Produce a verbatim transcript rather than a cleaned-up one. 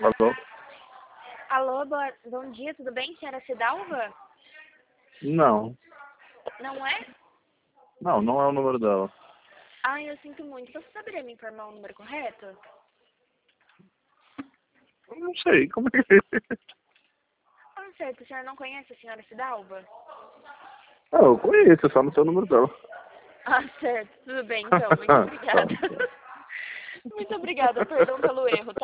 Alô? Alô, boa, bom dia, tudo bem, senhora Cidalva? Não. Não é? Não, não é o número dela. Ai, eu sinto muito. Você saberia me informar o número correto? Eu não sei, como é que é? Ah, certo, a senhora não conhece a senhora Cidalva? Ah, eu conheço, só não sei o número dela. Ah, certo, tudo bem, então, muito obrigada. Muito obrigada, perdão pelo erro, tá?